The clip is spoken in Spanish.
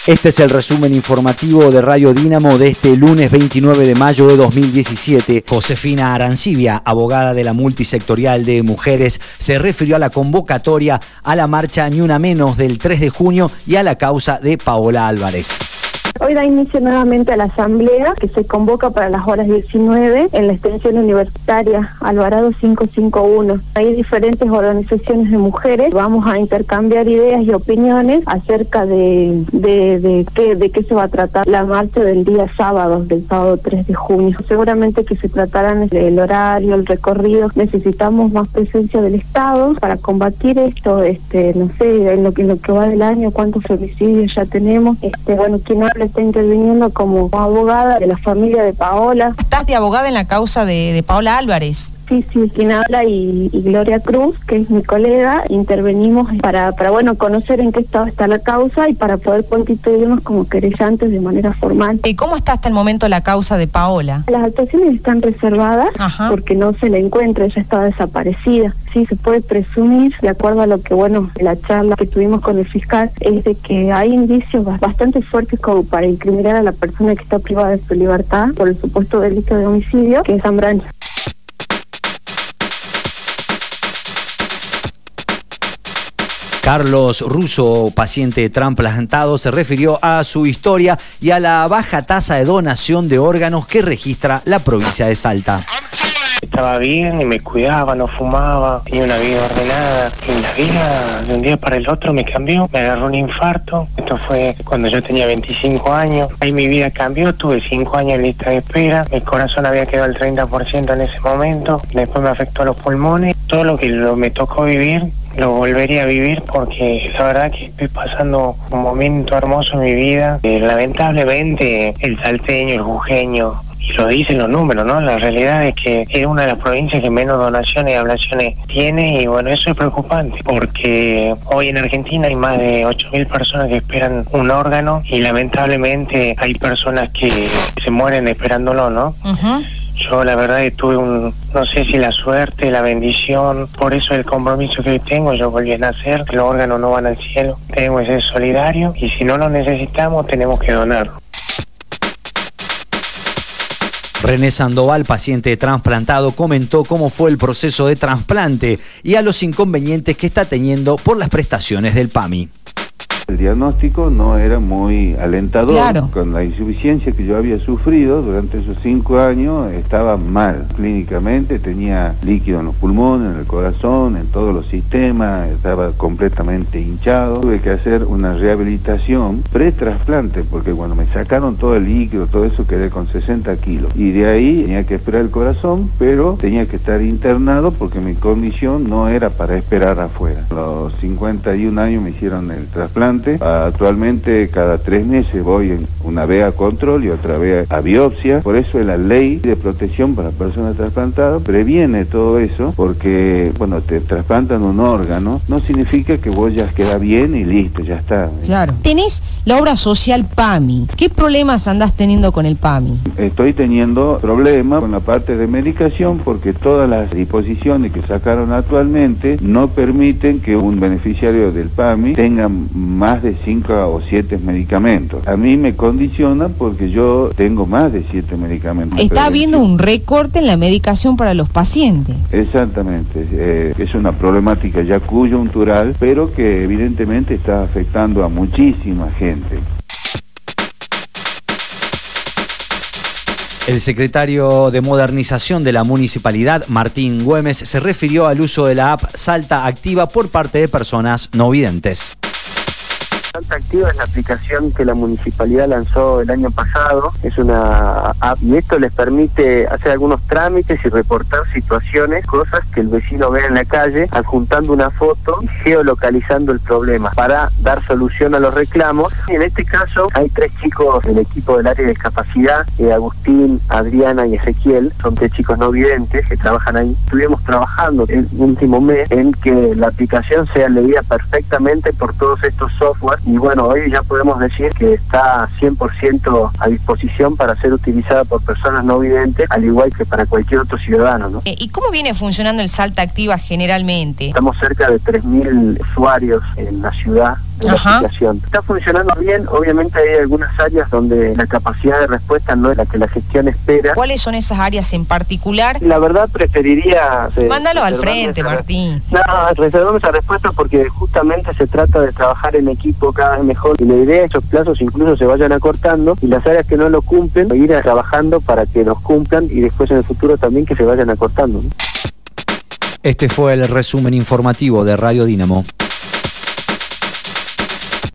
Este es el resumen informativo de Radio Dínamo de este lunes 29 de mayo de 2017. Josefina Arancibia, abogada de la multisectorial de mujeres, se refirió a la convocatoria a la marcha Ni Una Menos del 3 de junio y a la causa de Paola Álvarez. Hoy da inicio nuevamente a la asamblea que se convoca para las horas 19 en la extensión universitaria Alvarado 551. Hay diferentes organizaciones de mujeres. Vamos a intercambiar ideas y opiniones acerca de qué se va a tratar la marcha del día sábado, del sábado 3 de junio. Seguramente que se tratarán el horario, el recorrido. Necesitamos más presencia del Estado para combatir esto. No sé, en lo que va del año, cuántos femicidios ya tenemos. Quien habla está interviniendo como abogada de la familia de Paola. ¿Estás de abogada en la causa de Paola Álvarez? Sí, quien habla y Gloria Cruz, que es mi colega, intervenimos para conocer en qué estado está la causa y para poder constituirnos como querellantes de manera formal. ¿Y cómo está hasta el momento la causa de Paola? Las actuaciones están reservadas. Ajá. Porque no se la encuentra, ella estaba desaparecida. Sí, se puede presumir, de acuerdo a lo que, la charla que tuvimos con el fiscal, es de que hay indicios bastante fuertes como para incriminar a la persona que está privada de su libertad por el supuesto delito de homicidio, que es Zambrano. Carlos Russo, paciente trasplantado, se refirió a su historia y a la baja tasa de donación de órganos que registra la provincia de Salta. Estaba bien y me cuidaba, no fumaba, tenía una vida ordenada. Y la vida de un día para el otro me cambió, me agarró un infarto. Esto fue cuando yo tenía 25 años. Ahí mi vida cambió, tuve 5 años en lista de espera. Mi corazón había quedado al 30% en ese momento. Después me afectó los pulmones. Todo lo que me tocó vivir lo volvería a vivir porque la verdad que estoy pasando un momento hermoso en mi vida. Lamentablemente el salteño, el jujeño, y lo dicen los números, ¿no? La realidad es que es una de las provincias que menos donaciones y ablaciones tiene y eso es preocupante porque hoy en Argentina hay más de 8.000 personas que esperan un órgano y lamentablemente hay personas que se mueren esperándolo, ¿no? Uh-huh. Yo la verdad que tuve no sé si la suerte, la bendición, por eso el compromiso que hoy tengo, yo volví a nacer, que los órganos no van al cielo, tenemos que ser solidarios y si no los necesitamos tenemos que donarlos. René Sandoval, paciente trasplantado, comentó cómo fue el proceso de trasplante y a los inconvenientes que está teniendo por las prestaciones del PAMI. El diagnóstico no era muy alentador. Claro. Con la insuficiencia que yo había sufrido durante esos 5 años, estaba mal clínicamente, tenía líquido en los pulmones, en el corazón, en todos los sistemas, estaba completamente hinchado. Tuve que hacer una rehabilitación pre-trasplante, porque cuando me sacaron todo el líquido, todo eso, quedé con 60 kilos. Y de ahí tenía que esperar el corazón, pero tenía que estar internado porque mi condición no era para esperar afuera. A los 51 años me hicieron el trasplante. Actualmente cada 3 meses voy una vez a control y otra vez a biopsia. Por eso la ley de protección para personas trasplantadas previene todo eso, porque te trasplantan un órgano, no significa que vos ya queda bien y listo, ya está. Claro. Tenés la obra social PAMI. ¿Qué problemas andás teniendo con el PAMI? Estoy teniendo problemas con la parte de medicación porque todas las disposiciones que sacaron actualmente no permiten que un beneficiario del PAMI tenga más de 5 o 7 medicamentos. A mí me condiciona porque yo tengo más de 7 medicamentos. Está habiendo un recorte en la medicación para los pacientes. Exactamente. Es una problemática ya coyuntural, pero que evidentemente está afectando a muchísima gente. El secretario de Modernización de la Municipalidad, Martín Güemes, se refirió al uso de la app Salta Activa por parte de personas no videntes. Salta Activa es la aplicación que la municipalidad lanzó el año pasado, es una app y esto les permite hacer algunos trámites y reportar situaciones, cosas que el vecino ve en la calle, adjuntando una foto y geolocalizando el problema para dar solución a los reclamos. Y en este caso hay 3 chicos del equipo del área de discapacidad, Agustín, Adriana y Ezequiel, son 3 chicos no videntes que trabajan ahí. Estuvimos trabajando el último mes en que la aplicación sea leída perfectamente por todos estos softwares y hoy ya podemos decir que está 100% a disposición para ser utilizada por personas no videntes, al igual que para cualquier otro ciudadano, ¿no? ¿Y cómo viene funcionando el Salta Activa generalmente? Estamos cerca de 3.000 usuarios en la ciudad de la aplicación. Está funcionando bien, obviamente hay algunas áreas donde la capacidad de respuesta no es la que la gestión espera. ¿Cuáles son esas áreas en particular? La verdad preferiría... Mándalo al frente, Martín. No, reservamos esa respuesta porque justamente se trata de trabajar en equipo cada vez mejor y la idea es que esos plazos incluso se vayan acortando y las áreas que no lo cumplen, ir trabajando para que los cumplan y después en el futuro también que se vayan acortando, ¿no? Este fue el resumen informativo de Radio Dínamo.